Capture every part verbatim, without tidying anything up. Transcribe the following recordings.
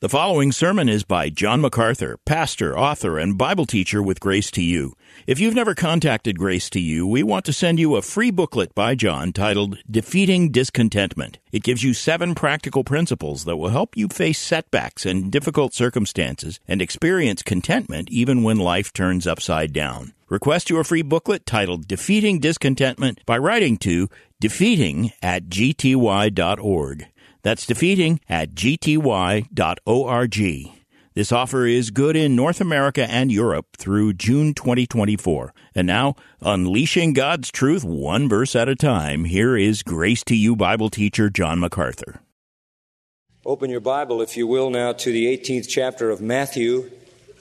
The following sermon is by John MacArthur, pastor, author, and Bible teacher with Grace to You. If you've never contacted Grace to You, we want to send you a free booklet by John titled Defeating Discontentment. It gives you seven practical principles that will help you face setbacks and difficult circumstances and experience contentment even when life turns upside down. Request your free booklet titled Defeating Discontentment by writing to defeating at g t y dot org. That's defeating at g t y dot org. This offer is good in North America and Europe through June twenty twenty-four. And now, unleashing God's truth one verse at a time, here is Grace to You Bible teacher John MacArthur. Open your Bible, if you will, now to the eighteenth chapter of Matthew.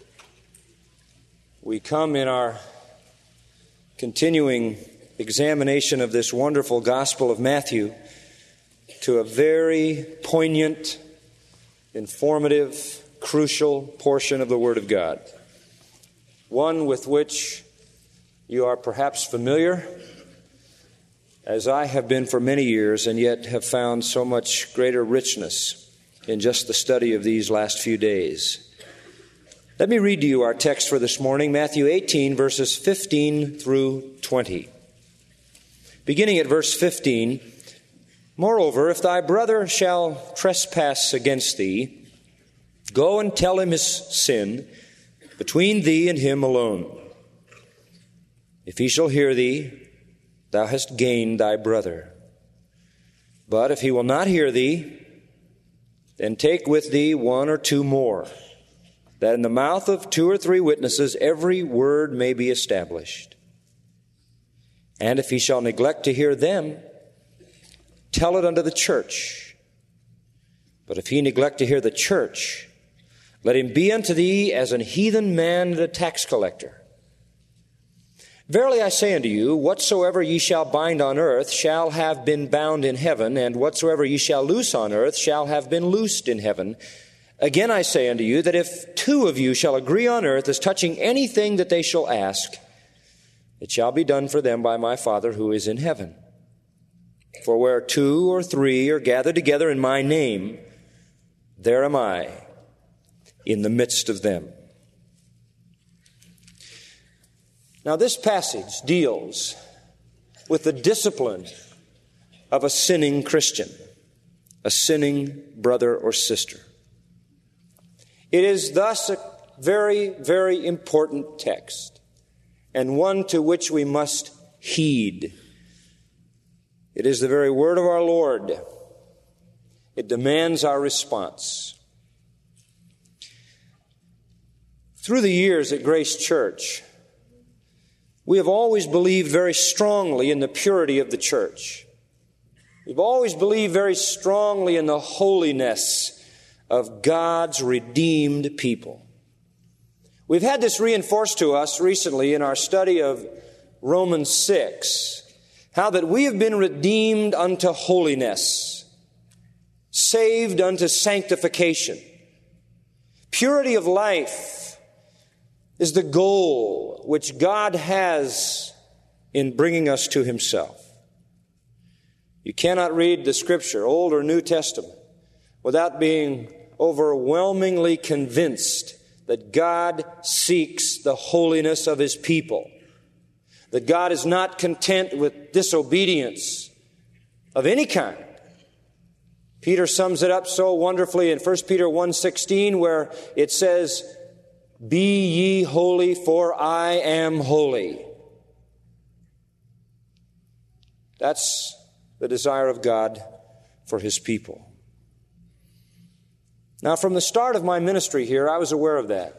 We come in our continuing examination of this wonderful Gospel of Matthew to a very poignant, informative, crucial portion of the Word of God. One with which you are perhaps familiar, as I have been for many years, and yet have found so much greater richness in just the study of these last few days. Let me read to you our text for this morning, Matthew eighteen, verses fifteen through twenty. Beginning at verse fifteen, "Moreover, if thy brother shall trespass against thee, go and tell him his sin between thee and him alone. If he shall hear thee, thou hast gained thy brother. But if he will not hear thee, then take with thee one or two more, that in the mouth of two or three witnesses every word may be established. And if he shall neglect to hear them, tell it unto the church. But if he neglect to hear the church, let him be unto thee as an heathen man and a tax collector. Verily I say unto you, whatsoever ye shall bind on earth shall have been bound in heaven, and whatsoever ye shall loose on earth shall have been loosed in heaven. Again I say unto you, that if two of you shall agree on earth as touching anything that they shall ask, it shall be done for them by my Father who is in heaven. For where two or three are gathered together in my name, there am I in the midst of them." Now this passage deals with the discipline of a sinning Christian, a sinning brother or sister. It is thus a very, very important text, and one to which we must heed. It is the very word of our Lord. It demands our response. Through the years at Grace Church, we have always believed very strongly in the purity of the church. We've always believed very strongly in the holiness of God's redeemed people. We've had this reinforced to us recently in our study of Romans six. How that we have been redeemed unto holiness, saved unto sanctification. Purity of life is the goal which God has in bringing us to Himself. You cannot read the Scripture, Old or New Testament, without being overwhelmingly convinced that God seeks the holiness of His people. That God is not content with disobedience of any kind. Peter sums it up so wonderfully in First Peter one sixteen, where it says, "Be ye holy, for I am holy." That's the desire of God for His people. Now, from the start of my ministry here, I was aware of that.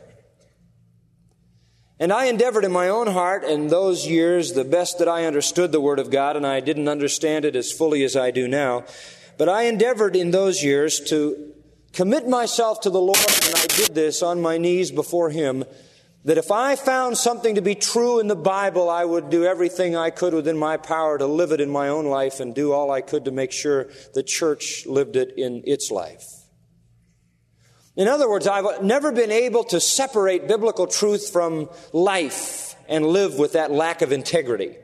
And I endeavored in my own heart in those years, the best that I understood the Word of God, and I didn't understand it as fully as I do now, but I endeavored in those years to commit myself to the Lord, and I did this on my knees before Him, that if I found something to be true in the Bible, I would do everything I could within my power to live it in my own life and do all I could to make sure the church lived it in its life. In other words, I've never been able to separate biblical truth from life and live with that lack of integrity.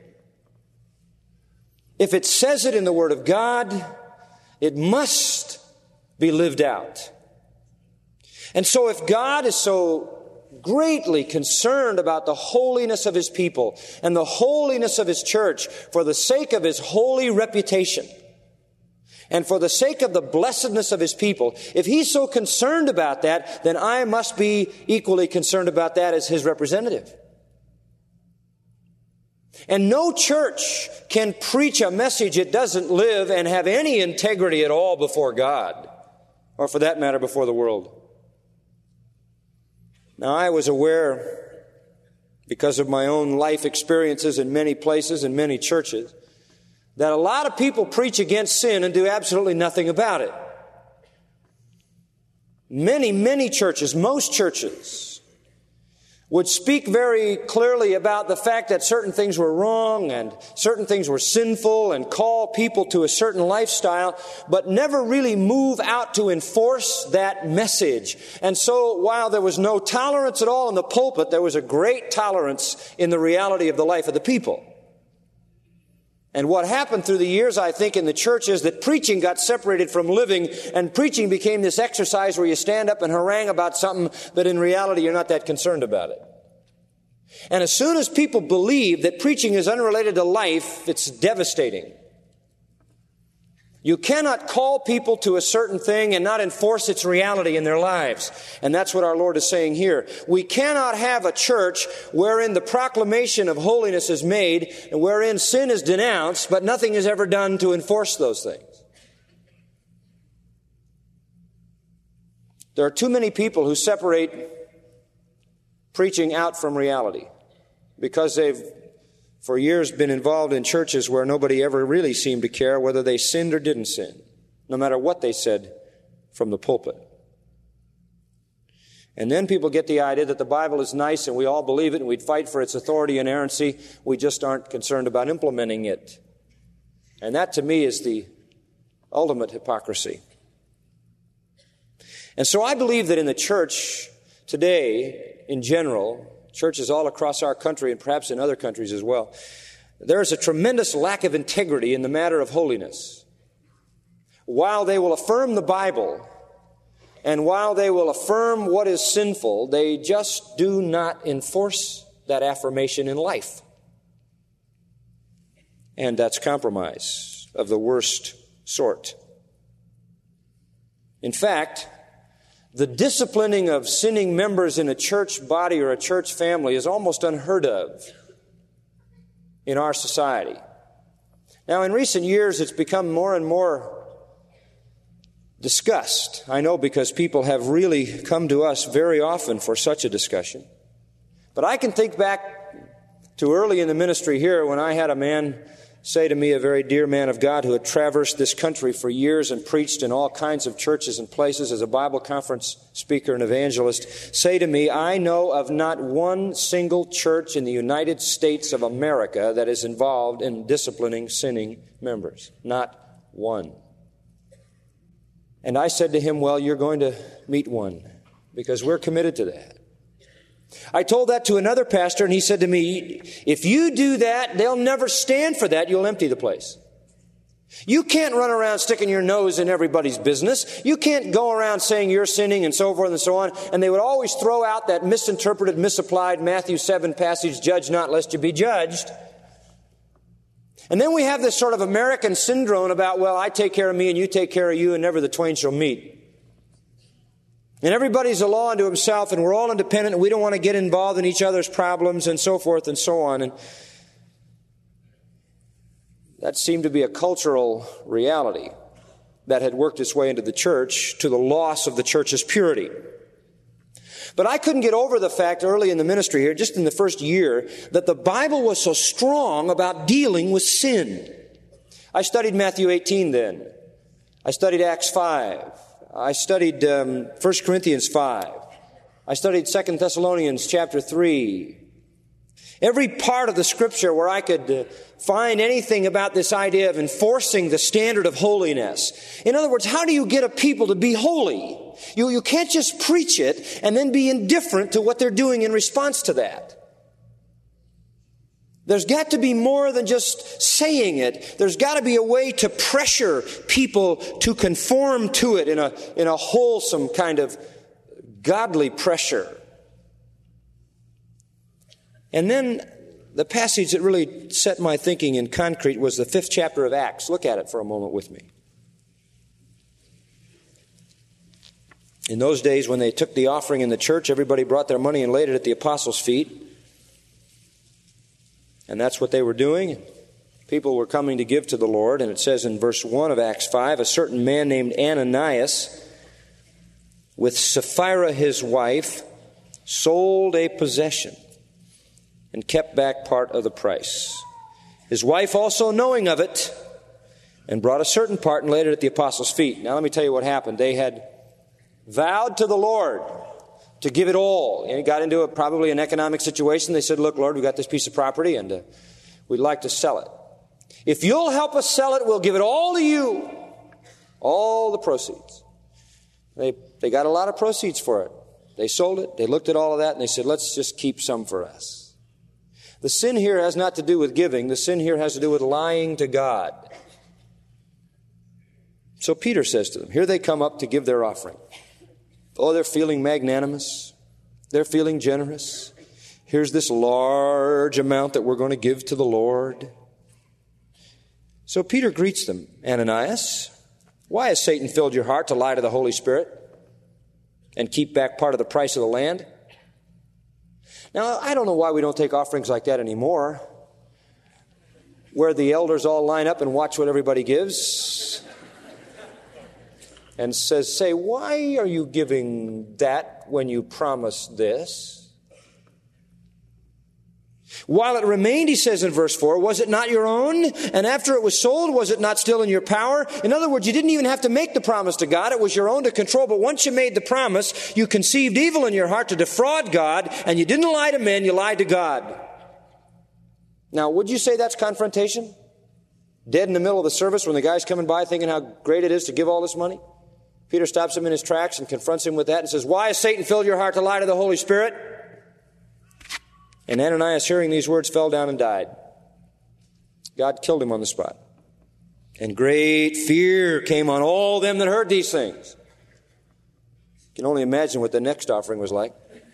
If it says it in the Word of God, it must be lived out. And so if God is so greatly concerned about the holiness of His people and the holiness of His church for the sake of His holy reputation and for the sake of the blessedness of His people, if He's so concerned about that, then I must be equally concerned about that as His representative. And no church can preach a message it doesn't live and have any integrity at all before God, or for that matter, before the world. Now, I was aware, because of my own life experiences in many places and many churches, that a lot of people preach against sin and do absolutely nothing about it. Many, many churches, most churches, would speak very clearly about the fact that certain things were wrong and certain things were sinful and call people to a certain lifestyle, but never really move out to enforce that message. And so while there was no tolerance at all in the pulpit, there was a great tolerance in the reality of the life of the people. And what happened through the years, I think, in the church is that preaching got separated from living, and preaching became this exercise where you stand up and harangue about something, but in reality you're not that concerned about it. And as soon as people believe that preaching is unrelated to life, it's devastating. You cannot call people to a certain thing and not enforce its reality in their lives. And that's what our Lord is saying here. We cannot have a church wherein the proclamation of holiness is made and wherein sin is denounced, but nothing is ever done to enforce those things. There are too many people who separate preaching out from reality because they've for years been involved in churches where nobody ever really seemed to care whether they sinned or didn't sin, no matter what they said from the pulpit. And then people get the idea that the Bible is nice and we all believe it and we'd fight for its authority and inerrancy. We just aren't concerned about implementing it. And that to me is the ultimate hypocrisy. And so I believe that in the church today, in general, churches all across our country and perhaps in other countries as well, there is a tremendous lack of integrity in the matter of holiness. While they will affirm the Bible and while they will affirm what is sinful, they just do not enforce that affirmation in life. And that's compromise of the worst sort. In fact, the disciplining of sinning members in a church body or a church family is almost unheard of in our society. Now, in recent years, it's become more and more discussed. I know because people have really come to us very often for such a discussion. But I can think back to early in the ministry here when I had a man say to me, a very dear man of God who had traversed this country for years and preached in all kinds of churches and places as a Bible conference speaker and evangelist, say to me, I know of not one single church in the United States of America that is involved in disciplining sinning members. Not one. And I said to him, well, you're going to meet one because we're committed to that. I told that to another pastor, and he said to me, if you do that, they'll never stand for that. You'll empty the place. You can't run around sticking your nose in everybody's business. You can't go around saying you're sinning and so forth and so on. And they would always throw out that misinterpreted, misapplied Matthew seven passage, judge not lest you be judged. And then we have this sort of American syndrome about, well, I take care of me and you take care of you and never the twain shall meet. And everybody's a law unto himself, and we're all independent, and we don't want to get involved in each other's problems, and so forth and so on. And that seemed to be a cultural reality that had worked its way into the church to the loss of the church's purity. But I couldn't get over the fact early in the ministry here, just in the first year, that the Bible was so strong about dealing with sin. I studied Matthew eighteen then. I studied Acts five. I studied um, First Corinthians five. I studied Second Thessalonians chapter three. Every part of the Scripture where I could uh, find anything about this idea of enforcing the standard of holiness. In other words, how do you get a people to be holy? You, you can't just preach it and then be indifferent to what they're doing in response to that. There's got to be more than just saying it. There's got to be a way to pressure people to conform to it in a, in a wholesome kind of godly pressure. And then the passage that really set my thinking in concrete was the fifth chapter of Acts. Look at it for a moment with me. In those days when they took the offering in the church, everybody brought their money and laid it at the apostles' feet. And that's what they were doing. People were coming to give to the Lord. And it says in verse one of Acts five, a certain man named Ananias, with Sapphira his wife, sold a possession and kept back part of the price. His wife also knowing of it, and brought a certain part and laid it at the apostles' feet. Now let me tell you what happened. They had vowed to the Lord to give it all. And he got into a, probably an economic situation. They said, look, Lord, we've got this piece of property and uh, we'd like to sell it. If you'll help us sell it, we'll give it all to you. All the proceeds. They, they got a lot of proceeds for it. They sold it. They looked at all of that and they said, let's just keep some for us. The sin here has not to do with giving. The sin here has to do with lying to God. So Peter says to them, here they come up to give their offering. Oh, they're feeling magnanimous. They're feeling generous. Here's this large amount that we're going to give to the Lord. So Peter greets them. Ananias, why has Satan filled your heart to lie to the Holy Spirit and keep back part of the price of the land? Now, I don't know why we don't take offerings like that anymore, where the elders all line up and watch what everybody gives and says, say, why are you giving that when you promised this? While it remained, he says in verse four, was it not your own? And after it was sold, was it not still in your power? In other words, you didn't even have to make the promise to God. It was your own to control. But once you made the promise, you conceived evil in your heart to defraud God, and you didn't lie to men, you lied to God. Now, would you say that's confrontation? Dead in the middle of the service when the guy's coming by thinking how great it is to give all this money? Peter stops him in his tracks and confronts him with that and says, why has Satan filled your heart to lie to the Holy Spirit? And Ananias, hearing these words, fell down and died. God killed him on the spot. And great fear came on all them that heard these things. You can only imagine what the next offering was like.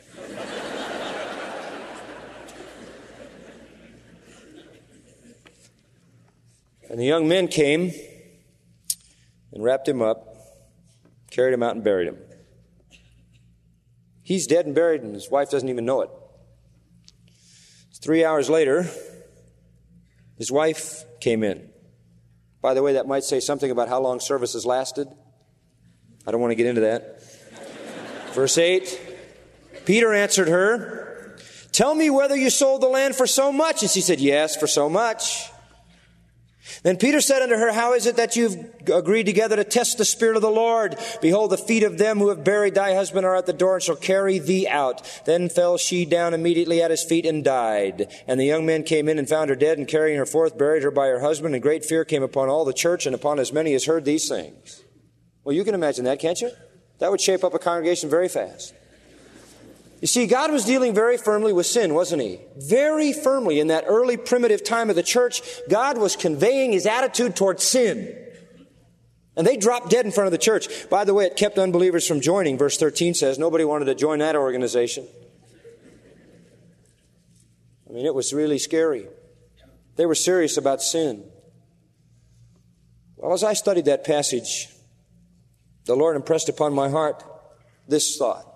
And the young men came and wrapped him up, carried him out and buried him. He's dead and buried, and his wife doesn't even know it. Three hours later, his wife came in. By the way, that might say something about how long services lasted. I don't want to get into that. Verse eight, Peter answered her, tell me whether you sold the land for so much. And she said, yes, for so much. Then Peter said unto her, how is it that you've agreed together to test the Spirit of the Lord? Behold, the feet of them who have buried thy husband are at the door and shall carry thee out. Then fell she down immediately at his feet and died. And the young men came in and found her dead, and carrying her forth, buried her by her husband. And great fear came upon all the church and upon as many as heard these things. Well, you can imagine that, can't you? That would shape up a congregation very fast. You see, God was dealing very firmly with sin, wasn't he? Very firmly. In that early primitive time of the church, God was conveying his attitude towards sin. And they dropped dead in front of the church. By the way, it kept unbelievers from joining. Verse thirteen says nobody wanted to join that organization. I mean, it was really scary. They were serious about sin. Well, as I studied that passage, the Lord impressed upon my heart this thought.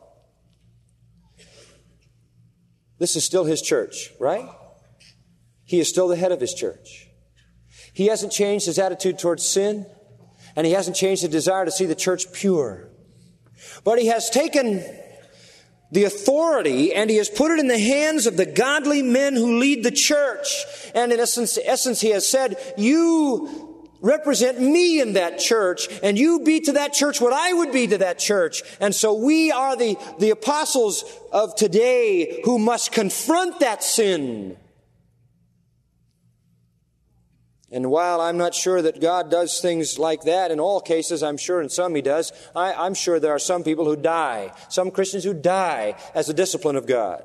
This is still his church, right? He is still the head of his church. He hasn't changed his attitude towards sin, and he hasn't changed his desire to see the church pure. But he has taken the authority and he has put it in the hands of the godly men who lead the church. And in essence, essence he has said, you represent me in that church, and you be to that church what I would be to that church. And so we are the, the apostles of today who must confront that sin. And while I'm not sure that God does things like that in all cases, I'm sure in some he does, I, I'm sure there are some people who die, some Christians who die as a discipline of God.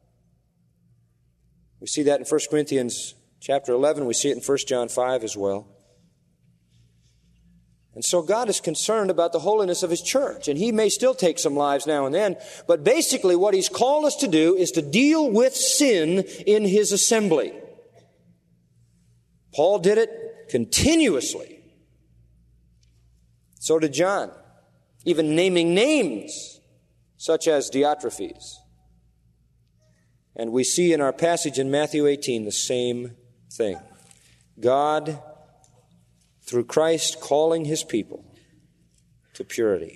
We see that in First Corinthians chapter eleven. We see it in First John five as well. And so God is concerned about the holiness of His church. And He may still take some lives now and then. But basically what He's called us to do is to deal with sin in His assembly. Paul did it continuously. So did John. Even naming names, such as Diotrephes. And we see in our passage in Matthew eighteen the same thing. God, through Christ, calling His people to purity.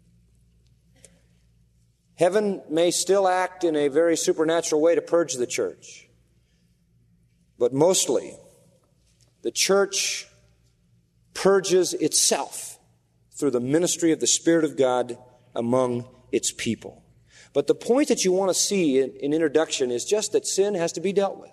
Heaven may still act in a very supernatural way to purge the church. But mostly, the church purges itself through the ministry of the Spirit of God among its people. But the point that you want to see in, in introduction is just that sin has to be dealt with.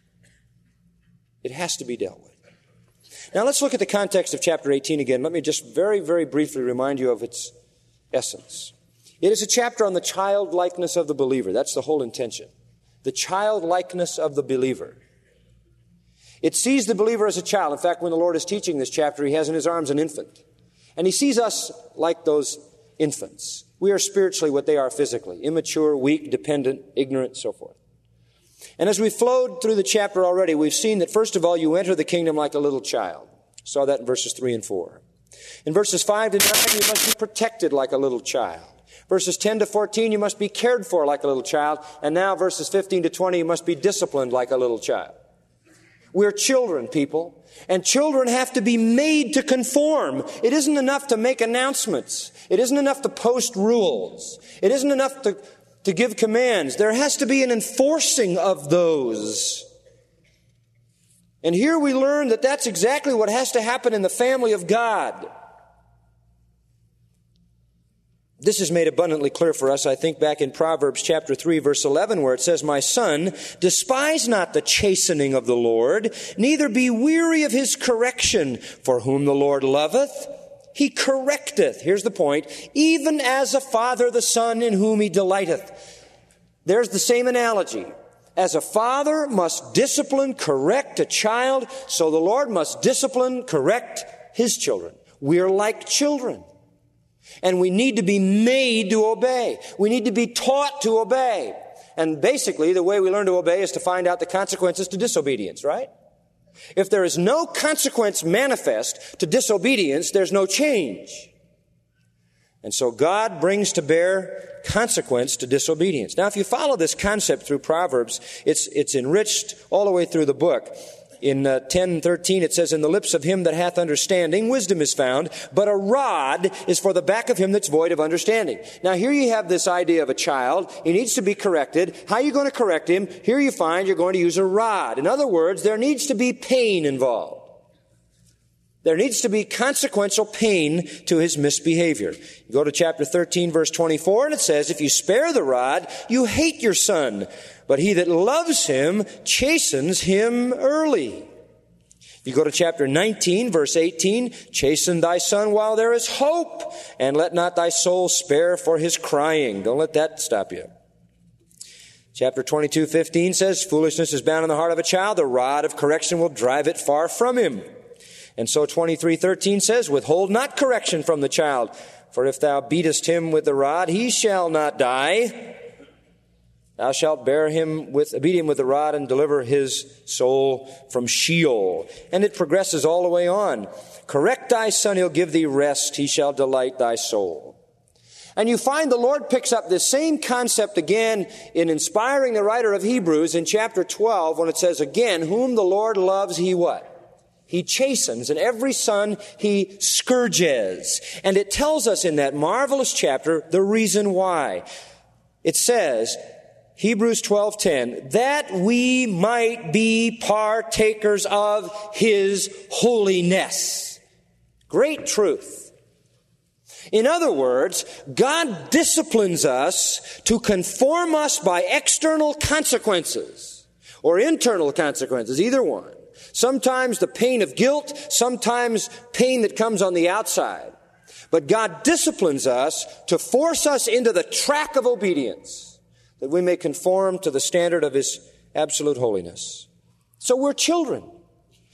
It has to be dealt with. Now let's look at the context of chapter eighteen again. Let me just very, very briefly remind you of its essence. It is a chapter on the childlikeness of the believer. That's the whole intention. The childlikeness of the believer. It sees the believer as a child. In fact, when the Lord is teaching this chapter, He has in His arms an infant. And He sees us like those infants. We are spiritually what they are physically. Immature, weak, dependent, ignorant, so forth. And as we flowed through the chapter already, we've seen that first of all, you enter the kingdom like a little child. Saw that in verses three and four. In verses five to nine, you must be protected like a little child. Verses ten to fourteen, you must be cared for like a little child. And now verses fifteen to twenty, you must be disciplined like a little child. We're children, people. And children have to be made to conform. It isn't enough to make announcements. It isn't enough to post rules. It isn't enough to, to give commands. There has to be an enforcing of those. And here we learn that that's exactly what has to happen in the family of God. This is made abundantly clear for us, I think, back in Proverbs chapter three, verse eleven, where it says, "My son, despise not the chastening of the Lord, neither be weary of His correction. For whom the Lord loveth, He correcteth." Here's the point. "Even as a father the son in whom He delighteth." There's the same analogy. As a father must discipline, correct a child, so the Lord must discipline, correct His children. We're like children. And we need to be made to obey. We need to be taught to obey. And basically, the way we learn to obey is to find out the consequences to disobedience, right? If there is no consequence manifest to disobedience, there's no change. And so God brings to bear consequence to disobedience. Now, if you follow this concept through Proverbs, it's, it's enriched all the way through the book. In uh, ten and thirteen, it says, "In the lips of him that hath understanding, wisdom is found, but a rod is for the back of him that's void of understanding." Now, here you have this idea of a child. He needs to be corrected. How are you going to correct him? Here you find you're going to use a rod. In other words, there needs to be pain involved. There needs to be consequential pain to his misbehavior. You go to chapter thirteen, verse twenty-four, and it says, "If you spare the rod, you hate your son. But he that loves him chastens him early." You go to chapter nineteen, verse eighteen, "Chasten thy son while there is hope, and let not thy soul spare for his crying." Don't let that stop you. Chapter twenty-two, fifteen says, "Foolishness is bound in the heart of a child. The rod of correction will drive it far from him." And so twenty-three, thirteen says, "Withhold not correction from the child, for if thou beatest him with the rod, he shall not die. Thou shalt bear him with, beat him with the rod and deliver his soul from Sheol." And it progresses all the way on. "Correct thy son, he'll give thee rest. He shall delight thy soul." And you find the Lord picks up this same concept again in inspiring the writer of Hebrews in chapter twelve when it says again, "Whom the Lord loves, he" what? He chastens, and every son he scourges. And it tells us in that marvelous chapter the reason why. It says, Hebrews twelve ten, "that we might be partakers of his holiness." Great truth. In other words, God disciplines us to conform us by external consequences or internal consequences, either one. Sometimes the pain of guilt, sometimes pain that comes on the outside. But God disciplines us to force us into the track of obedience, that we may conform to the standard of his absolute holiness. So we're children.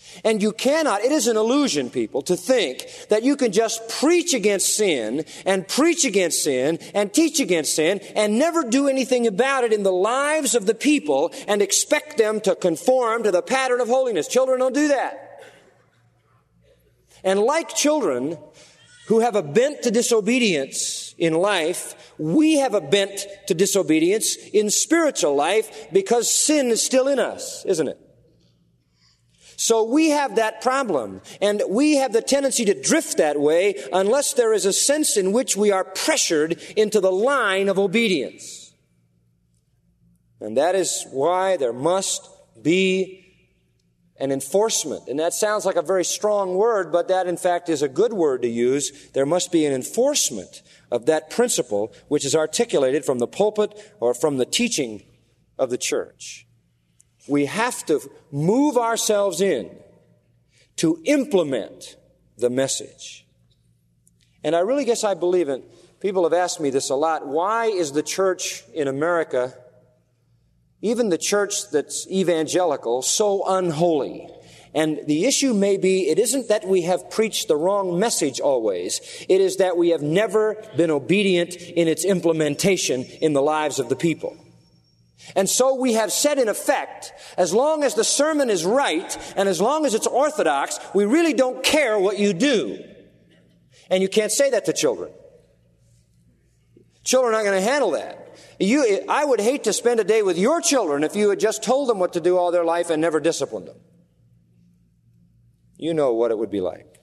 And you cannot, it is an illusion, people, to think that you can just preach against sin and preach against sin and teach against sin and never do anything about it in the lives of the people and expect them to conform to the pattern of holiness. Children don't do that. And like children who have a bent to disobedience in life, we have a bent to disobedience in spiritual life because sin is still in us, isn't it? So we have that problem, and we have the tendency to drift that way unless there is a sense in which we are pressured into the line of obedience. And that is why there must be an enforcement. And that sounds like a very strong word, but that in fact is a good word to use. There must be an enforcement of that principle which is articulated from the pulpit or from the teaching of the church. We have to move ourselves in to implement the message. And I really guess I believe in, people have asked me this a lot, why is the church in America, even the church that's evangelical, so unholy? And the issue may be, it isn't that we have preached the wrong message always. It is that we have never been obedient in its implementation in the lives of the people. And so we have said, in effect, as long as the sermon is right and as long as it's orthodox, we really don't care what you do. And you can't say that to children. Children are not going to handle that. You, I would hate to spend a day with your children if you had just told them what to do all their life and never disciplined them. You know what it would be like.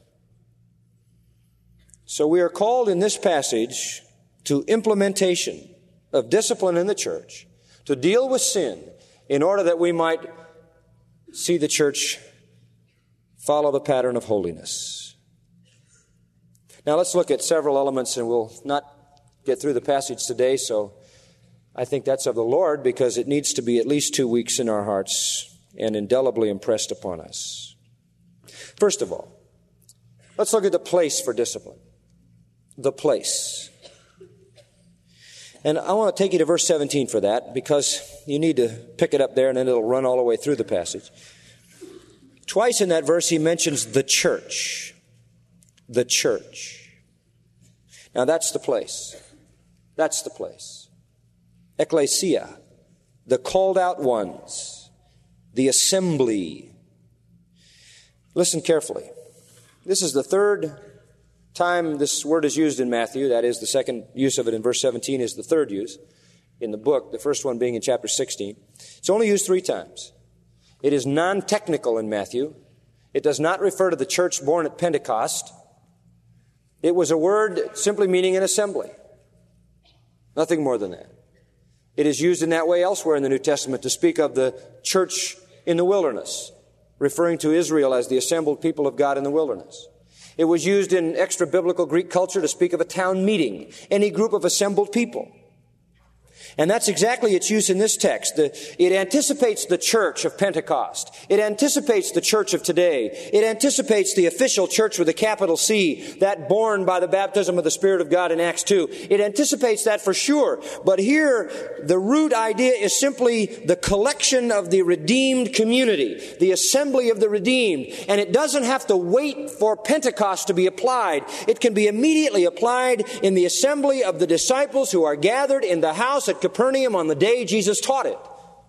So we are called in this passage to implementation of discipline in the church, to deal with sin in order that we might see the church follow the pattern of holiness. Now let's look at several elements, and we'll not get through the passage today, so I think that's of the Lord because it needs to be at least two weeks in our hearts and indelibly impressed upon us. First of all, let's look at the place for discipline. The place. And I want to take you to verse seventeen for that because you need to pick it up there and then it'll run all the way through the passage. Twice in that verse he mentions the church. The church. Now that's the place. That's the place. Ecclesia. The called out ones. The assembly. Listen carefully. This is the third time this word is used in Matthew. That is, the second use of it in verse seventeen is the third use in the book, the first one being in chapter sixteen. It's only used three times. It is non-technical in Matthew. It does not refer to the church born at Pentecost. It was a word simply meaning an assembly. Nothing more than that. It is used in that way elsewhere in the New Testament to speak of the church in the wilderness, referring to Israel as the assembled people of God in the wilderness. It was used in extra-biblical Greek culture to speak of a town meeting, any group of assembled people. And that's exactly its use in this text. The, it anticipates the church of Pentecost. It anticipates the church of today. It anticipates the official church with a capital C, that born by the baptism of the Spirit of God in Acts two. It anticipates that for sure. But here, the root idea is simply the collection of the redeemed community, the assembly of the redeemed. And it doesn't have to wait for Pentecost to be applied. It can be immediately applied in the assembly of the disciples who are gathered in the house at Capernaum on the day Jesus taught it.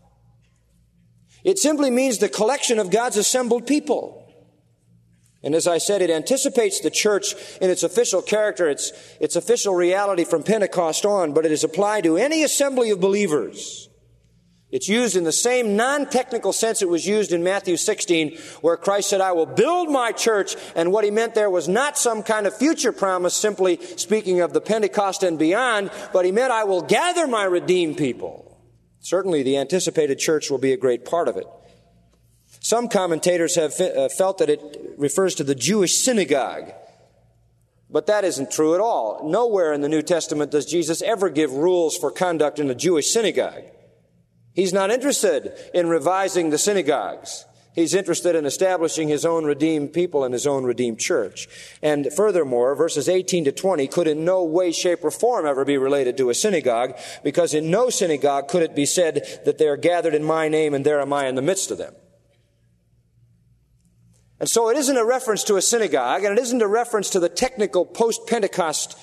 It simply means the collection of God's assembled people. And as I said, it anticipates the church in its official character, its, its official reality from Pentecost on, but it is applied to any assembly of believers. It's used in the same non-technical sense it was used in Matthew sixteen, where Christ said, I will build my church. And what he meant there was not some kind of future promise, simply speaking of the Pentecost and beyond, but he meant, I will gather my redeemed people. Certainly the anticipated church will be a great part of it. Some commentators have felt that it refers to the Jewish synagogue. But that isn't true at all. Nowhere in the New Testament does Jesus ever give rules for conduct in the Jewish synagogue. He's not interested in revising the synagogues. He's interested in establishing his own redeemed people and his own redeemed church. And furthermore, verses eighteen to twenty could in no way, shape, or form ever be related to a synagogue, because in no synagogue could it be said that they are gathered in my name and there am I in the midst of them. And so it isn't a reference to a synagogue, and it isn't a reference to the technical post-Pentecost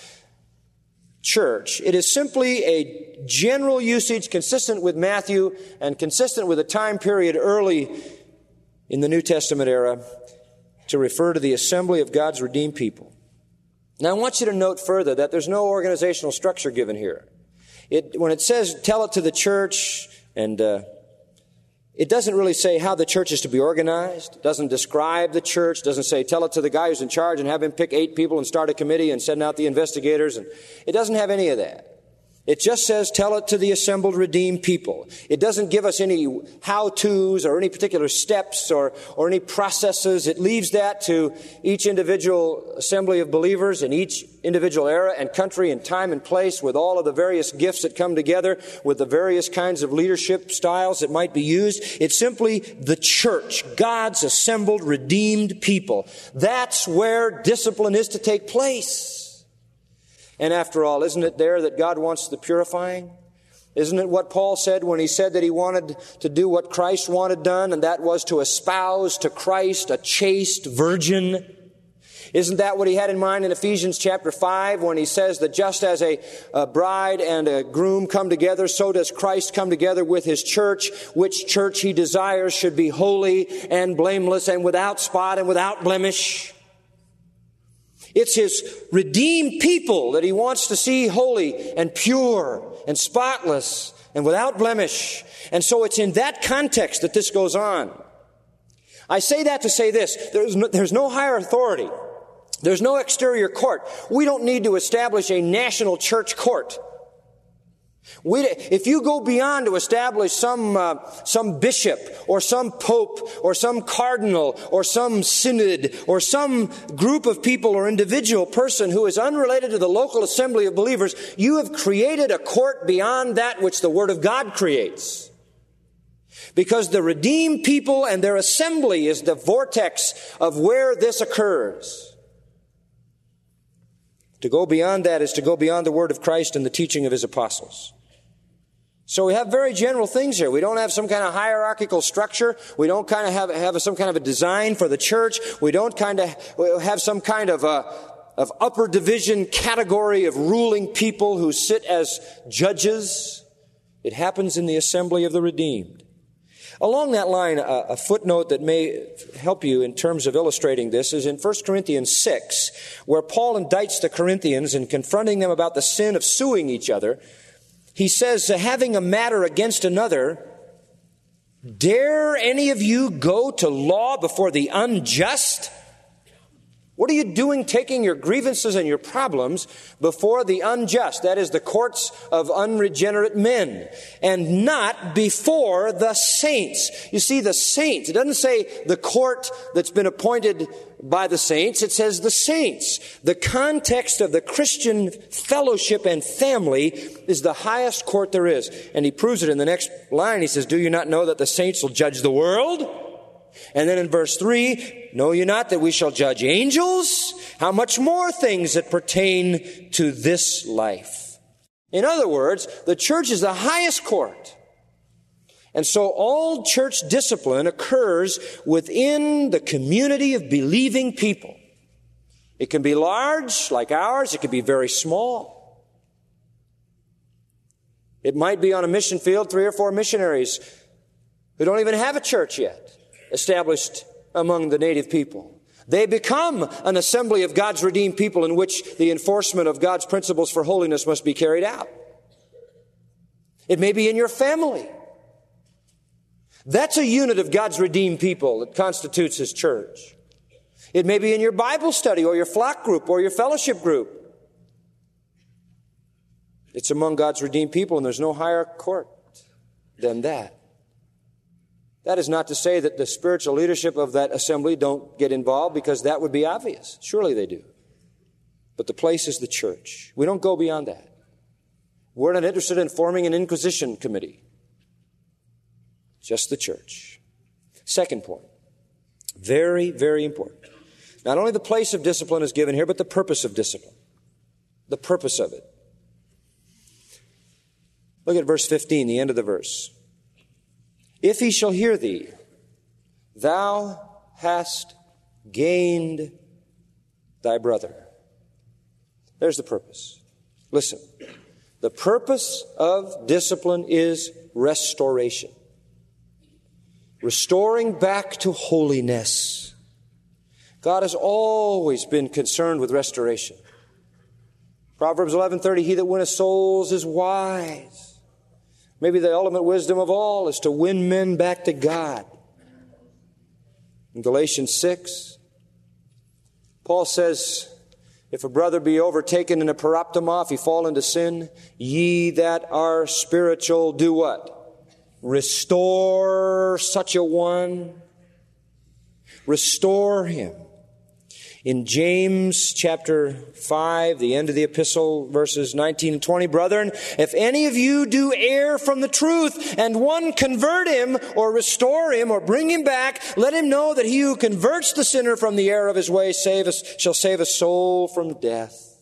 church. It is simply a general usage consistent with Matthew and consistent with a time period early in the New Testament era to refer to the assembly of God's redeemed people. Now, I want you to note further that there's no organizational structure given here. It, when it says, tell it to the church, and uh, it doesn't really say how the church is to be organized. It doesn't describe the church. It doesn't say, tell it to the guy who's in charge and have him pick eight people and start a committee and send out the investigators. And it doesn't have any of that. It just says, tell it to the assembled redeemed people. It doesn't give us any how-tos or any particular steps or, or any processes. It leaves that to each individual assembly of believers in each individual era and country and time and place, with all of the various gifts that come together, with the various kinds of leadership styles that might be used. It's simply the church, God's assembled, redeemed people. That's where discipline is to take place. And after all, isn't it there that God wants the purifying? Isn't it what Paul said when he said that he wanted to do what Christ wanted done, and that was to espouse to Christ a chaste virgin? Isn't that what he had in mind in Ephesians chapter five when he says that just as a, a bride and a groom come together, so does Christ come together with his church, which church he desires should be holy and blameless and without spot and without blemish? It's his redeemed people that he wants to see holy and pure and spotless and without blemish. And so it's in that context that this goes on. I say that to say this. There's no, there's no higher authority. There's no exterior court. We don't need to establish a national church court. We, if you go beyond to establish some uh, some bishop or some pope or some cardinal or some synod or some group of people or individual person who is unrelated to the local assembly of believers, you have created a court beyond that which the Word of God creates. Because the redeemed people and their assembly is the vortex of where this occurs. To go beyond that is to go beyond the word of Christ and the teaching of his apostles. So we have very general things here. We don't have some kind of hierarchical structure. We don't kind of have, have some kind of a design for the church. We don't kind of have some kind of a, of upper division category of ruling people who sit as judges. It happens in the assembly of the redeemed. Along that line, a, a footnote that may help you in terms of illustrating this is in First Corinthians six, where Paul indicts the Corinthians in confronting them about the sin of suing each other. He says, having a matter against another, dare any of you go to law before the unjust? What are you doing taking your grievances and your problems before the unjust? That is the courts of unregenerate men, and not before the saints. You see, the saints. It doesn't say the court that's been appointed by the saints. It says the saints. The context of the Christian fellowship and family is the highest court there is. And he proves it in the next line. He says, do you not know that the saints will judge the world? And then in verse three, know you not that we shall judge angels? How much more things that pertain to this life? In other words, the church is the highest court. And so all church discipline occurs within the community of believing people. It can be large, like ours. It can be very small. It might be on a mission field, three or four missionaries who don't even have a church yet established among the native people. They become an assembly of God's redeemed people in which the enforcement of God's principles for holiness must be carried out. It may be in your family. That's a unit of God's redeemed people that constitutes his church. It may be in your Bible study or your flock group or your fellowship group. It's among God's redeemed people, and there's no higher court than that. That is not to say that the spiritual leadership of that assembly don't get involved, because that would be obvious. Surely they do. But the place is the church. We don't go beyond that. We're not interested in forming an inquisition committee. Just the church. Second point. Very, very important. Not only the place of discipline is given here, but the purpose of discipline. The purpose of it. Look at verse fifteen, the end of the verse. If he shall hear thee, thou hast gained thy brother. There's the purpose. Listen, the purpose of discipline is restoration. Restoring back to holiness. God has always been concerned with restoration. Proverbs eleven thirty, he that winneth souls is wise. Maybe the ultimate wisdom of all is to win men back to God. In Galatians six, Paul says, if a brother be overtaken in a paraptoma, if he fall into sin, ye that are spiritual do what? Restore such a one. Restore him. In James chapter five, the end of the epistle, verses nineteen and twenty, brethren, if any of you do err from the truth, and one convert him, or restore him, or bring him back, let him know that he who converts the sinner from the error of his way save us, shall save a soul from death.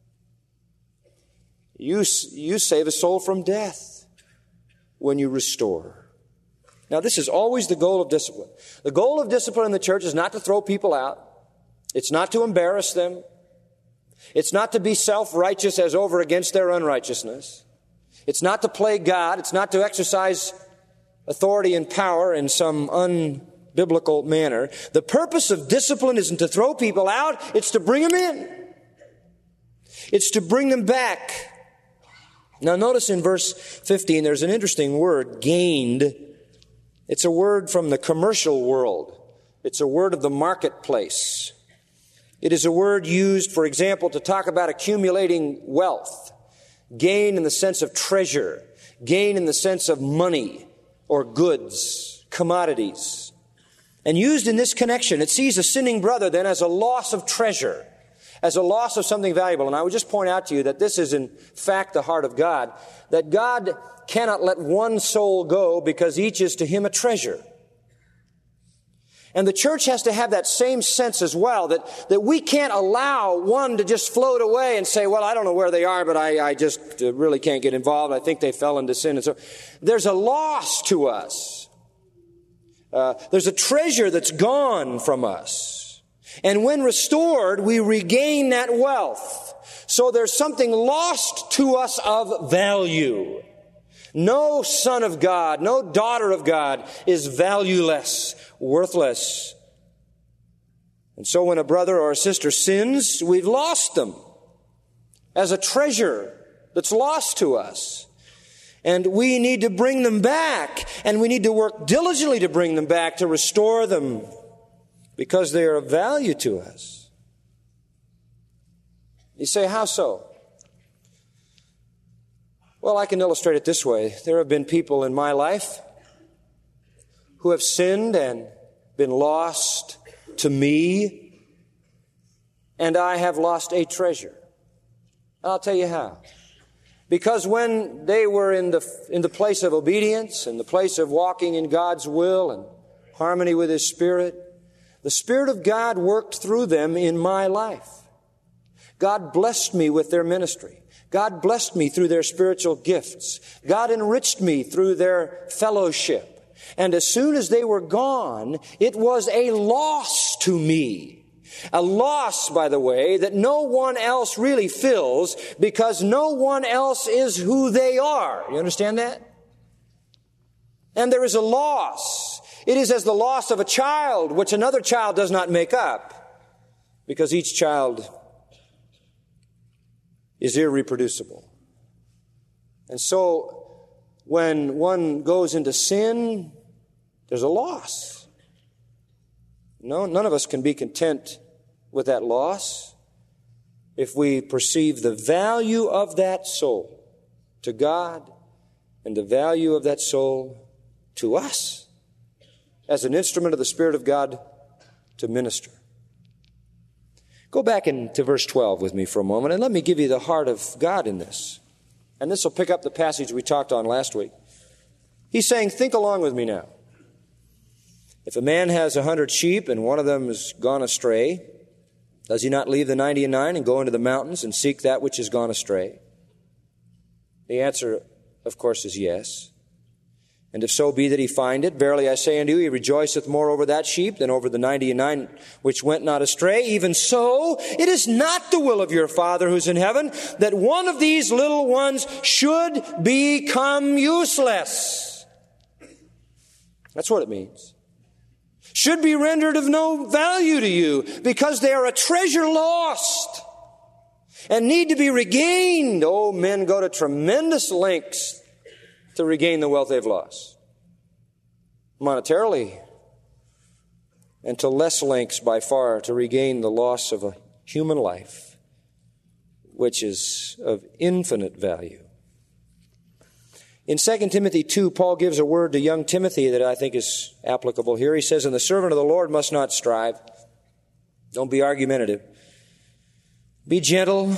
You, you save a soul from death when you restore. Now, this is always the goal of discipline. The goal of discipline in the church is not to throw people out. It's not to embarrass them. It's not to be self-righteous as over against their unrighteousness. It's not to play God. It's not to exercise authority and power in some unbiblical manner. The purpose of discipline isn't to throw people out. It's to bring them in. It's to bring them back. Now notice in verse fifteen, there's an interesting word, gained. It's a word from the commercial world. It's a word of the marketplace. It is a word used, for example, to talk about accumulating wealth. Gain in the sense of treasure. Gain in the sense of money or goods, commodities. And used in this connection, it sees a sinning brother then as a loss of treasure, as a loss of something valuable. And I would just point out to you that this is in fact the heart of God, that God cannot let one soul go because each is to him a treasure. And the church has to have that same sense as well, that, that we can't allow one to just float away and say, well, I don't know where they are, but I, I just really can't get involved. I think they fell into sin. And so there's a loss to us. Uh, there's a treasure that's gone from us. And when restored, we regain that wealth. So there's something lost to us of value. No son of God, no daughter of God is valueless, worthless. And so when a brother or a sister sins, we've lost them as a treasure that's lost to us. And we need to bring them back, and we need to work diligently to bring them back, to restore them, because they are of value to us. You say, how so? Well, I can illustrate it this way. There have been people in my life who have sinned and been lost to me, and I have lost a treasure. I'll tell you how. Because when they were in the, in the place of obedience, in the place of walking in God's will and harmony with His Spirit, the Spirit of God worked through them in my life. God blessed me with their ministry. God blessed me through their spiritual gifts. God enriched me through their fellowship. And as soon as they were gone, it was a loss to me. A loss, by the way, that no one else really fills because no one else is who they are. You understand that? And there is a loss. It is as the loss of a child, which another child does not make up, because each child is irreproducible. And so when one goes into sin, there's a loss. No, none of us can be content with that loss if we perceive the value of that soul to God and the value of that soul to us as an instrument of the Spirit of God to minister. Go back into verse twelve with me for a moment, and let me give you the heart of God in this. And this will pick up the passage we talked on last week. He's saying, think along with me now. If a man has a hundred sheep and one of them has gone astray, does he not leave the ninety and nine and go into the mountains and seek that which has gone astray? The answer, of course, is yes. And if so be that he find it, verily I say unto you, he rejoiceth more over that sheep than over the ninety and nine which went not astray. Even so, it is not the will of your Father who's in heaven that one of these little ones should become useless. That's what it means. Should be rendered of no value to you because they are a treasure lost and need to be regained. Oh, men go to tremendous lengths to regain the wealth they've lost, monetarily, and to less lengths by far to regain the loss of a human life, which is of infinite value. In Second Timothy two, Paul gives a word to young Timothy that I think is applicable here. He says, "And the servant of the Lord must not strive." Don't be argumentative. Be gentle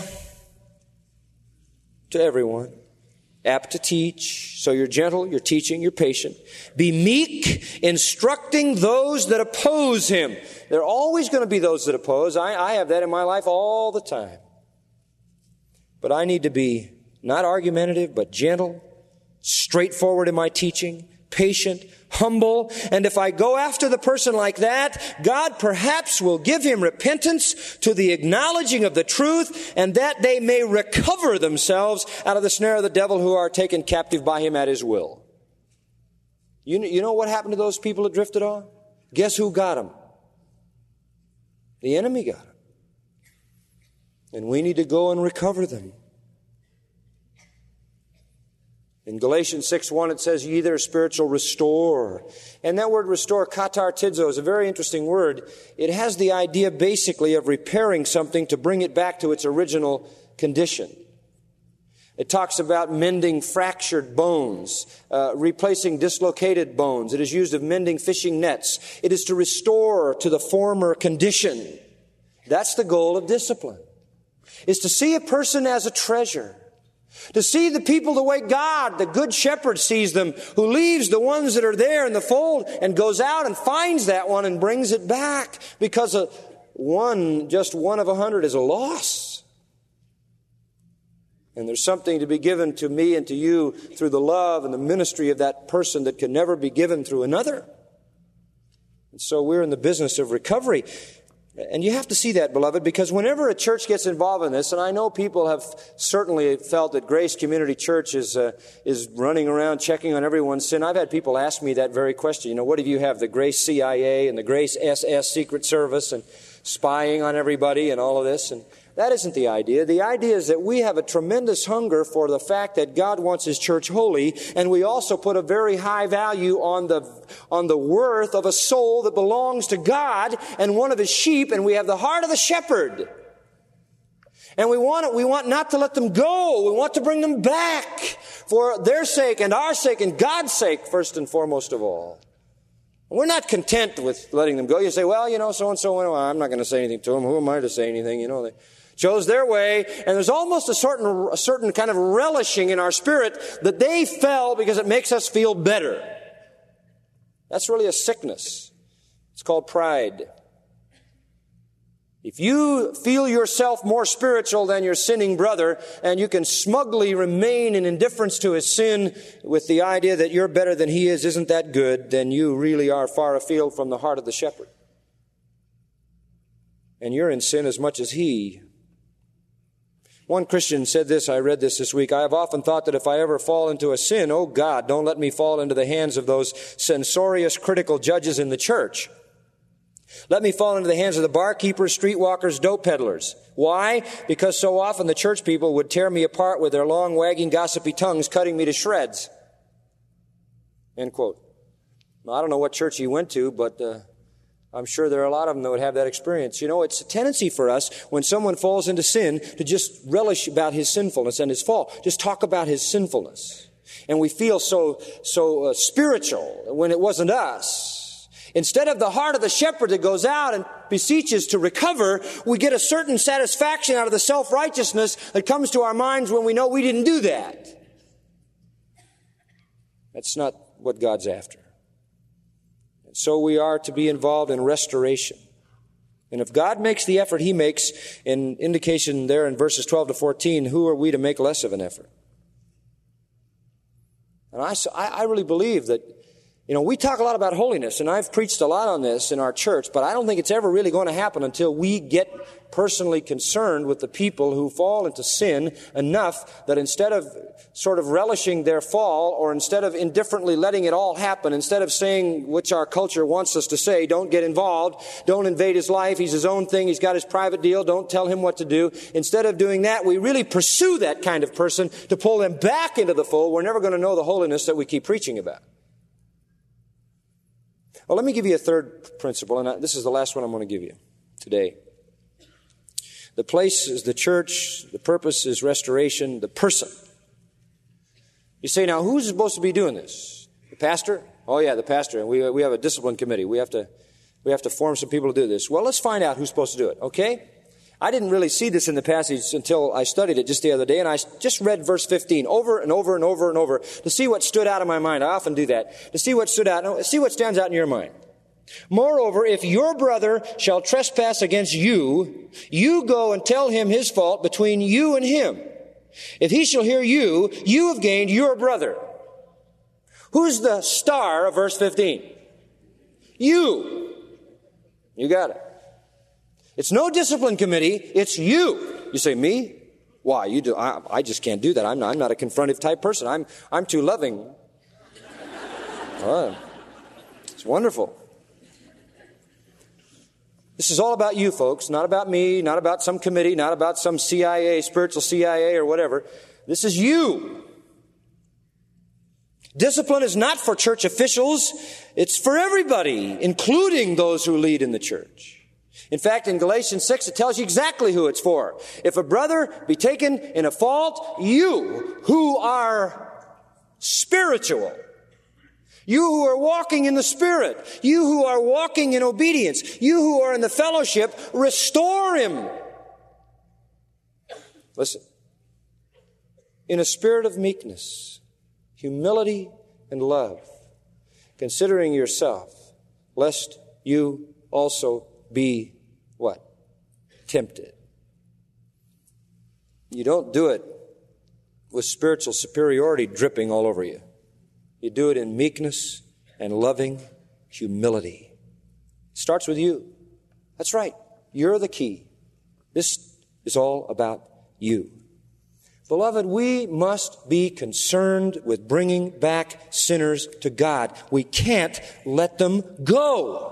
to everyone. Apt to teach. So you're gentle, you're teaching, you're patient. Be meek, instructing those that oppose him. There are always going to be those that oppose. I, I have that in my life all the time. But I need to be not argumentative, but gentle, straightforward in my teaching, patient, humble. And if I go after the person like that, God perhaps will give him repentance to the acknowledging of the truth, and that they may recover themselves out of the snare of the devil who are taken captive by him at his will. You know, you know what happened to those people that drifted off? Guess who got them? The enemy got them. And we need to go and recover them. In Galatians six one, it says, "Ye that are spiritual, restore." And that word restore, katartizo, is a very interesting word. It has the idea basically of repairing something to bring it back to its original condition. It talks about mending fractured bones, uh, replacing dislocated bones. It is used of mending fishing nets. It is to restore to the former condition. That's the goal of discipline, is to see a person as a treasure. To see the people the way God, the good shepherd, sees them, who leaves the ones that are there in the fold and goes out and finds that one and brings it back, because a one, just one of a hundred is a loss. And there's something to be given to me and to you through the love and the ministry of that person that can never be given through another. And so we're in the business of recovery. And you have to see that, beloved, because whenever a church gets involved in this, and I know people have certainly felt that Grace Community Church is uh, is running around checking on everyone's sin. I've had people ask me that very question. You know, what do you have? The Grace C I A and the Grace S S Secret Service and spying on everybody and all of this. And that isn't the idea. The idea is that we have a tremendous hunger for the fact that God wants His church holy, and we also put a very high value on the on the worth of a soul that belongs to God and one of His sheep, and we have the heart of the shepherd. And we want it, we want not to let them go. We want to bring them back for their sake and our sake and God's sake, first and foremost of all. We're not content with letting them go. You say, well, you know, so-and-so, well, I'm not going to say anything to them. Who am I to say anything? You know, they chose their way. And there's almost a certain, a certain kind of relishing in our spirit that they fell because it makes us feel better. That's really a sickness. It's called pride. If you feel yourself more spiritual than your sinning brother, and you can smugly remain in indifference to his sin with the idea that you're better than he is, isn't that good? Then you really are far afield from the heart of the shepherd. And you're in sin as much as he. One Christian said this, I read this this week, I have often thought that if I ever fall into a sin, oh God, don't let me fall into the hands of those censorious, critical judges in the church. Let me fall into the hands of the barkeepers, streetwalkers, dope peddlers. Why? Because so often the church people would tear me apart with their long, wagging, gossipy tongues, cutting me to shreds. End quote. Now, I don't know what church he went to, but uh, I'm sure there are a lot of them that would have that experience. You know, it's a tendency for us when someone falls into sin to just relish about his sinfulness and his fall. Just talk about his sinfulness. And we feel so, so uh, spiritual when it wasn't us. Instead of the heart of the shepherd that goes out and beseeches to recover, we get a certain satisfaction out of the self-righteousness that comes to our minds when we know we didn't do that. That's not what God's after. And so we are to be involved in restoration. And if God makes the effort He makes, in indication there in verses twelve to fourteen, who are we to make less of an effort? And I, I really believe that, you know, we talk a lot about holiness, and I've preached a lot on this in our church, but I don't think it's ever really going to happen until we get personally concerned with the people who fall into sin enough that instead of sort of relishing their fall, or instead of indifferently letting it all happen, instead of saying, which our culture wants us to say, don't get involved, don't invade his life, he's his own thing, he's got his private deal, don't tell him what to do. Instead of doing that, we really pursue that kind of person to pull them back into the fold. We're never going to know the holiness that we keep preaching about. Well, let me give you a third principle, and this is the last one I'm going to give you today. The place is the church, the purpose is restoration, the person. You say, now, who's supposed to be doing this? The pastor? Oh, yeah, the pastor. And we, we have a discipline committee. We have to, we have to form some people to do this. Well, let's find out who's supposed to do it, okay? I didn't really see this in the passage until I studied it just the other day, and I just read verse fifteen over and over and over and over to see what stood out in my mind. I often do that. To see what stood out, see what stands out in your mind. Moreover, if your brother shall trespass against you, you go and tell him his fault between you and him. If he shall hear you, you have gained your brother. Who's the star of verse fifteen? You. You got it. It's no discipline committee. It's you. You say, me? Why? You do. I, I just can't do that. I'm not, I'm not a confrontive type person. I'm, I'm too loving. Oh, it's wonderful. This is all about you, folks. Not about me, not about some committee, not about some C I A, spiritual C I A or whatever. This is you. Discipline is not for church officials. It's for everybody, including those who lead in the church. In fact, in Galatians six, it tells you exactly who it's for. If a brother be taken in a fault, you who are spiritual, you who are walking in the Spirit, you who are walking in obedience, you who are in the fellowship, restore him. Listen. In a spirit of meekness, humility, and love, considering yourself, lest you also be what? Tempted. You don't do it with spiritual superiority dripping all over you. You do it in meekness and loving humility. It starts with you. That's right. You're the key. This is all about you. Beloved, we must be concerned with bringing back sinners to God. We can't let them go.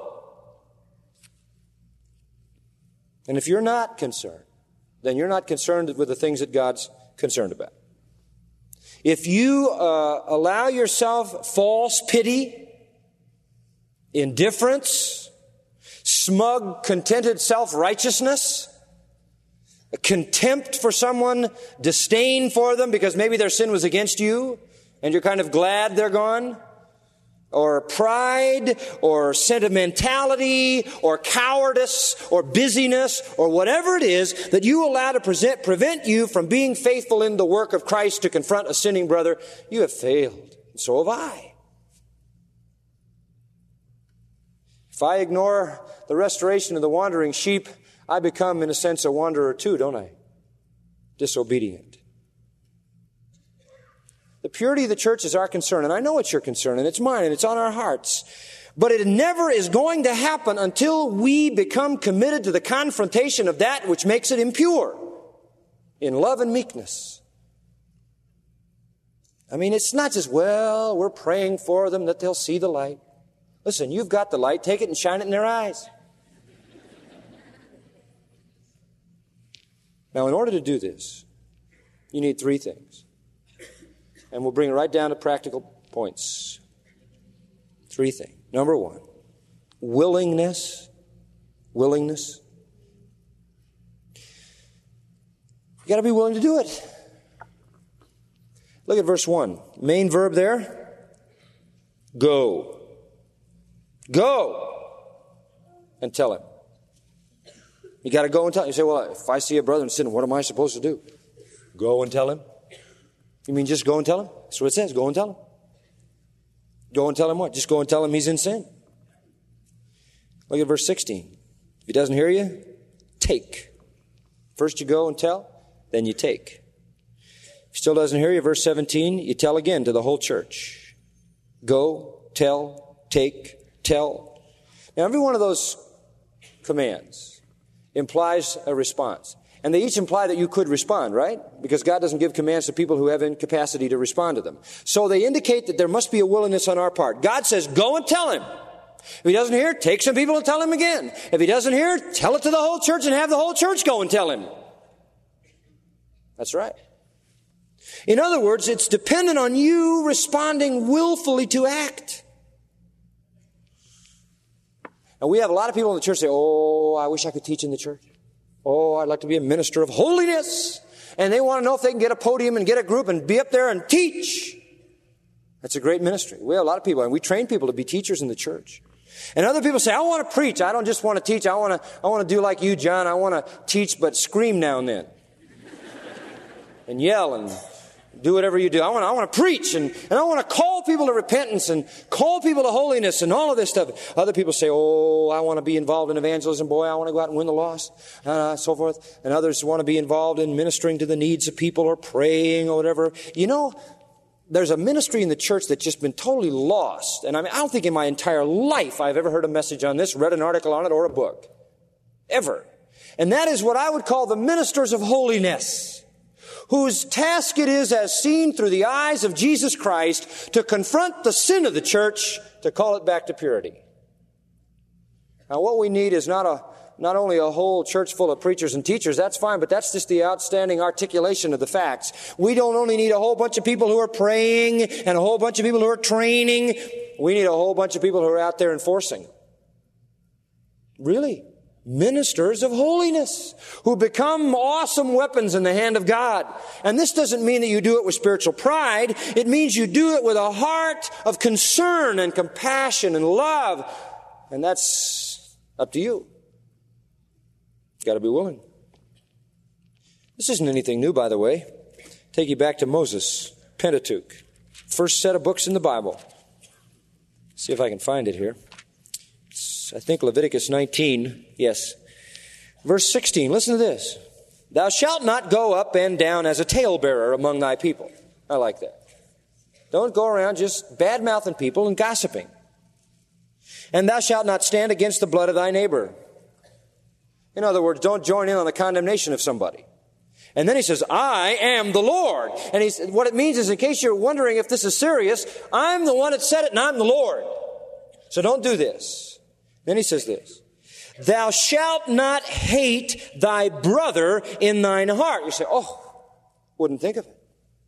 And if you're not concerned, then you're not concerned with the things that God's concerned about. If you uh, allow yourself false pity, indifference, smug, contented self-righteousness, a contempt for someone, disdain for them because maybe their sin was against you and you're kind of glad they're gone, or pride, or sentimentality, or cowardice, or busyness, or whatever it is that you allow to present, prevent you from being faithful in the work of Christ to confront a sinning brother, you have failed. And so have I. If I ignore the restoration of the wandering sheep, I become, in a sense, a wanderer too, don't I? Disobedient. The purity of the church is our concern, and I know it's your concern, and it's mine, and it's on our hearts. But it never is going to happen until we become committed to the confrontation of that which makes it impure in love and meekness. I mean, it's not just, well, we're praying for them that they'll see the light. Listen, you've got the light. Take it and shine it in their eyes. Now, in order to do this, you need three things. And we'll bring it right down to practical points. Three things. Number one, willingness. Willingness. You got to be willing to do it. Look at verse one. Main verb there. Go. Go. And tell him. You got to go and tell him. You say, well, if I see a brother in sin, what am I supposed to do? Go and tell him. You mean just go and tell him? That's what it says. Go and tell him. Go and tell him what? Just go and tell him he's in sin. Look at verse sixteen. If he doesn't hear you, take. First you go and tell, then you take. If he still doesn't hear you, verse seventeen, you tell again to the whole church. Go, tell, take, tell. Now, every one of those commands implies a response. And they each imply that you could respond, right? Because God doesn't give commands to people who have incapacity to respond to them. So they indicate that there must be a willingness on our part. God says, go and tell him. If he doesn't hear, take some people and tell him again. If he doesn't hear, tell it to the whole church and have the whole church go and tell him. That's right. In other words, it's dependent on you responding willfully to act. And we have a lot of people in the church say, oh, I wish I could teach in the church. Oh, I'd like to be a minister of holiness. And they want to know if they can get a podium and get a group and be up there and teach. That's a great ministry. We have a lot of people, and we train people to be teachers in the church. And other people say, I want to preach. I don't just want to teach. I want to, I want to do like you, John. I want to teach, but scream now and then. And yell and do whatever you do. I want to, I want to preach, and, and I want to call people to repentance and call people to holiness and all of this stuff. Other people say, oh, I want to be involved in evangelism. Boy, I want to go out and win the lost, uh, so forth. And others want to be involved in ministering to the needs of people or praying or whatever. You know, there's a ministry in the church that's just been totally lost. And I mean, I don't think in my entire life I've ever heard a message on this, read an article on it, or a book. Ever. And that is what I would call the ministers of holiness, whose task it is, as seen through the eyes of Jesus Christ, to confront the sin of the church, to call it back to purity. Now, what we need is not a not only a whole church full of preachers and teachers, that's fine, but that's just the outstanding articulation of the facts. We don't only need a whole bunch of people who are praying and a whole bunch of people who are training. We need a whole bunch of people who are out there enforcing. Really? Ministers of holiness who become awesome weapons in the hand of God. And this doesn't mean that you do it with spiritual pride. It means you do it with a heart of concern and compassion and love. And that's up to you. You've got to be willing. This isn't anything new, by the way. Take you back to Moses, Pentateuch, first set of books in the Bible. See if I can find it here. I think Leviticus nineteen, yes. Verse sixteen, listen to this. Thou shalt not go up and down as a talebearer among thy people. I like that. Don't go around just bad-mouthing people and gossiping. And thou shalt not stand against the blood of thy neighbor. In other words, don't join in on the condemnation of somebody. And then he says, I am the Lord. And he's, what it means is, in case you're wondering if this is serious, I'm the one that said it and I'm the Lord. So don't do this. Then he says this, thou shalt not hate thy brother in thine heart. You say, oh, wouldn't think of it.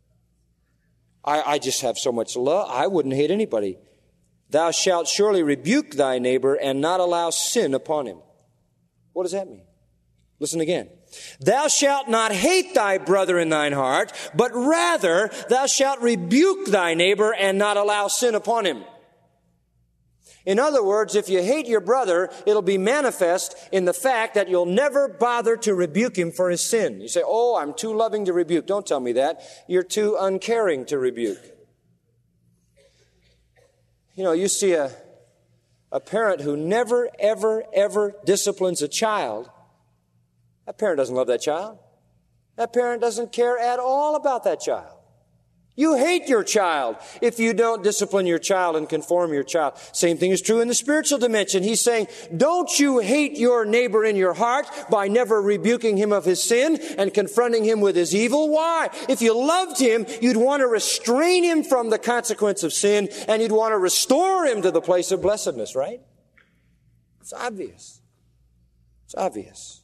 I, I just have so much love. I wouldn't hate anybody. Thou shalt surely rebuke thy neighbor and not allow sin upon him. What does that mean? Listen again. Thou shalt not hate thy brother in thine heart, but rather thou shalt rebuke thy neighbor and not allow sin upon him. In other words, if you hate your brother, it'll be manifest in the fact that you'll never bother to rebuke him for his sin. You say, oh, I'm too loving to rebuke. Don't tell me that. You're too uncaring to rebuke. You know, you see a, a parent who never, ever, ever disciplines a child. That parent doesn't love that child. That parent doesn't care at all about that child. You hate your child if you don't discipline your child and conform your child. Same thing is true in the spiritual dimension. He's saying, don't you hate your neighbor in your heart by never rebuking him of his sin and confronting him with his evil? Why? If you loved him, you'd want to restrain him from the consequence of sin, and you'd want to restore him to the place of blessedness, right? It's obvious. It's obvious.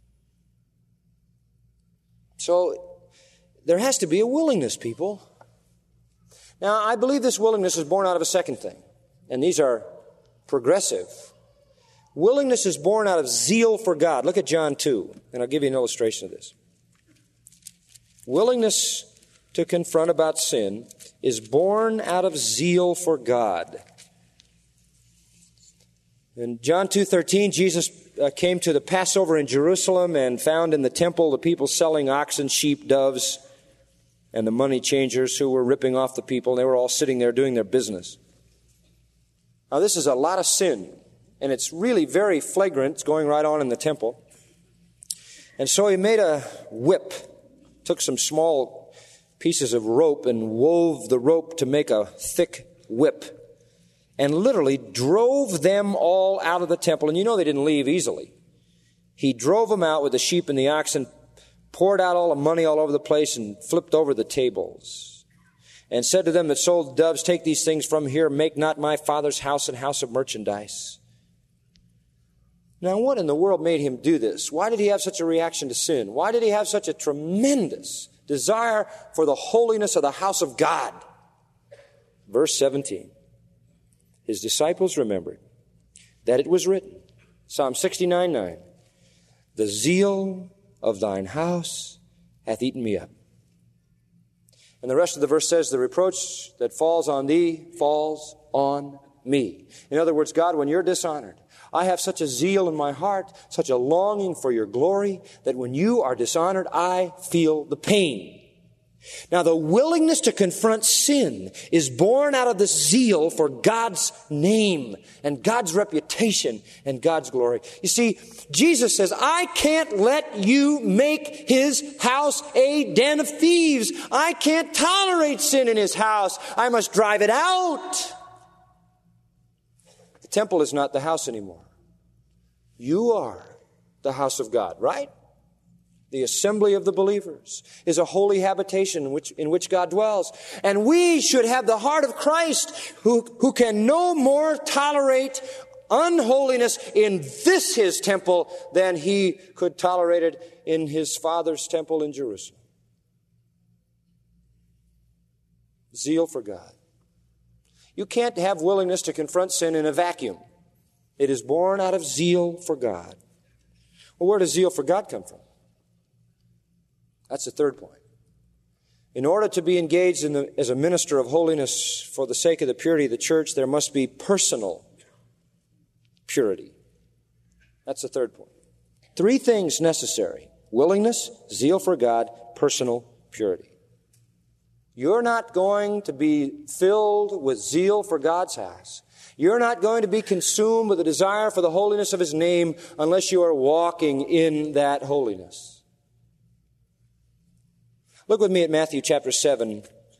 So there has to be a willingness, people. Now, I believe this willingness is born out of a second thing, and these are progressive. Willingness is born out of zeal for God. Look at John two, and I'll give you an illustration of this. Willingness to confront about sin is born out of zeal for God. In John two thirteen, Jesus uh, came to the Passover in Jerusalem and found in the temple the people selling oxen, sheep, doves, and the money changers who were ripping off the people. And they were all sitting there doing their business. Now, this is a lot of sin, and it's really very flagrant. It's going right on in the temple. And so he made a whip, took some small pieces of rope and wove the rope to make a thick whip and literally drove them all out of the temple. And you know they didn't leave easily. He drove them out with the sheep and the oxen, poured out all the money all over the place, and flipped over the tables, and said to them that sold doves, take these things from here, make not my Father's house an house of merchandise. Now, what in the world made him do this? Why did he have such a reaction to sin? Why did he have such a tremendous desire for the holiness of the house of God? Verse seventeen. His disciples remembered that it was written, Psalm sixty-nine nine, the zeal of thine house hath eaten me up. And the rest of the verse says, the reproach that falls on thee falls on me. In other words, God, when you're dishonored, I have such a zeal in my heart, such a longing for your glory, that when you are dishonored, I feel the pain. Now, the willingness to confront sin is born out of this zeal for God's name and God's reputation and God's glory. You see, Jesus says, I can't let you make his house a den of thieves. I can't tolerate sin in his house. I must drive it out. The temple is not the house anymore. You are the house of God, right? The assembly of the believers is a holy habitation in which, in which God dwells. And we should have the heart of Christ, who, who can no more tolerate unholiness in this his temple than he could tolerate it in his Father's temple in Jerusalem. Zeal for God. You can't have willingness to confront sin in a vacuum. It is born out of zeal for God. Well, where does zeal for God come from? That's the third point. In order to be engaged in the, as a minister of holiness for the sake of the purity of the church, there must be personal purity. That's the third point. Three things necessary: willingness, zeal for God, personal purity. You're not going to be filled with zeal for God's house. You're not going to be consumed with a desire for the holiness of his name unless you are walking in that holiness. Look with me at Matthew chapter seven.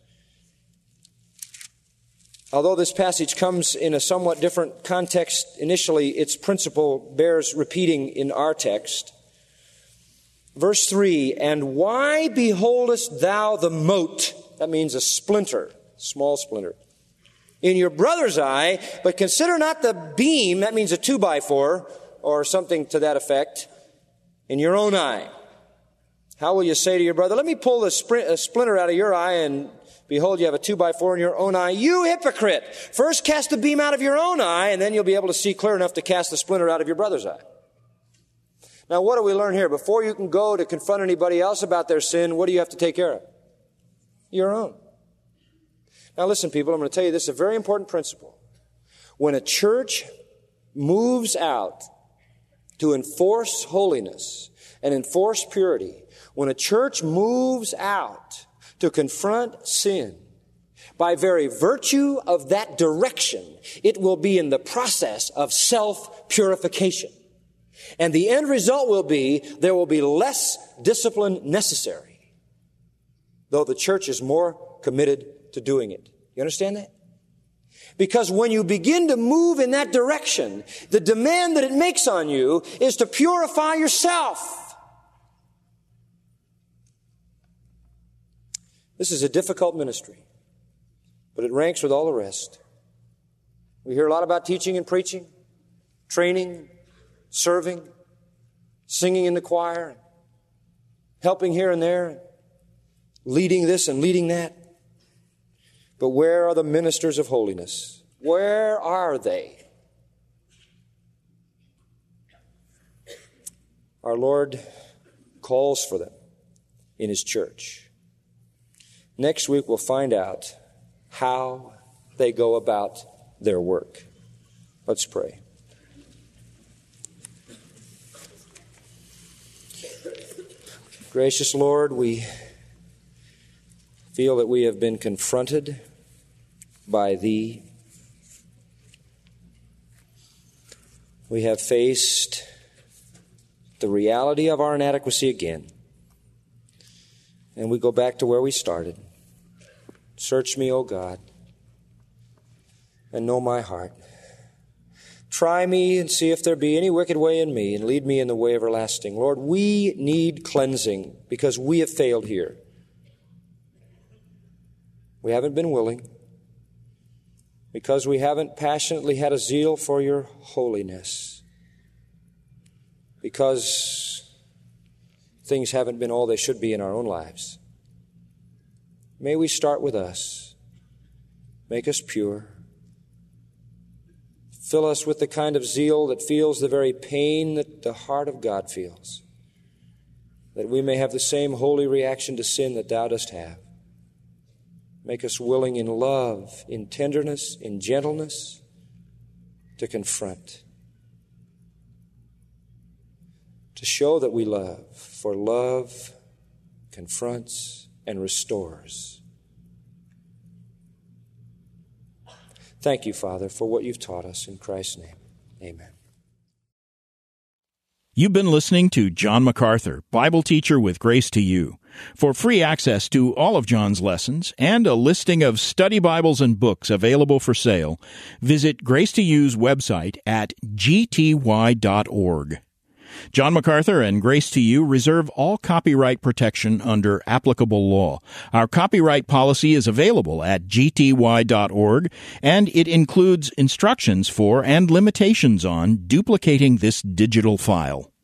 Although this passage comes in a somewhat different context initially, its principle bears repeating in our text. Verse three, and why beholdest thou the mote? That means a splinter, small splinter, in your brother's eye, but consider not the beam, that means a two by four, or something to that effect, in your own eye. How will you say to your brother, let me pull the splinter out of your eye, and behold, you have a two by four in your own eye? You hypocrite! First cast the beam out of your own eye, and then you'll be able to see clear enough to cast the splinter out of your brother's eye. Now, what do we learn here? Before you can go to confront anybody else about their sin, what do you have to take care of? Your own. Now, listen, people, I'm going to tell you this is a very important principle. When a church moves out to enforce holiness and enforce purity, when a church moves out to confront sin, by very virtue of that direction, it will be in the process of self-purification. And the end result will be there will be less discipline necessary, though the church is more committed to doing it. You understand that? Because when you begin to move in that direction, the demand that it makes on you is to purify yourself. This is a difficult ministry, but it ranks with all the rest. We hear a lot about teaching and preaching, training, serving, singing in the choir, helping here and there, leading this and leading that. But where are the ministers of holiness? Where are they? Our Lord calls for them in his church. Next week we'll find out how they go about their work. Let's pray. Gracious Lord, we feel that we have been confronted by Thee. We have faced the reality of our inadequacy again. And we go back to where we started. Search me, O God, and know my heart. Try me and see if there be any wicked way in me, and lead me in the way everlasting. Lord, we need cleansing because we have failed here. We haven't been willing because we haven't passionately had a zeal for your holiness, because things haven't been all they should be in our own lives. May we start with us. Make us pure. Fill us with the kind of zeal that feels the very pain that the heart of God feels, that we may have the same holy reaction to sin that thou dost have. Make us willing in love, in tenderness, in gentleness, to confront, to show that we love, for love confronts and restores. Thank you, Father, for what you've taught us. In Christ's name, amen. You've been listening to John MacArthur, Bible teacher with Grace to You. For free access to all of John's lessons and a listing of study Bibles and books available for sale, visit Grace to You's website at g t y dot org. John MacArthur and Grace to You reserve all copyright protection under applicable law. Our copyright policy is available at g t y dot org, and it includes instructions for and limitations on duplicating this digital file.